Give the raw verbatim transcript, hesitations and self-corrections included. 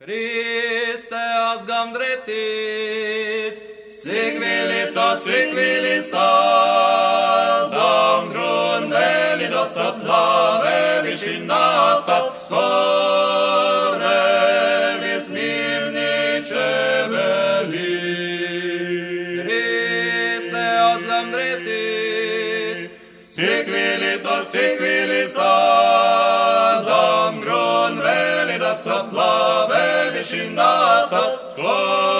Kriste azgam dretit, sigvilita sigvilisa, dam grun velido saplave vishinata, spore vismivnice veli. Kriste azgam dretit, sigvilita sigvilisa, dam grun velido saplave vishinata, spore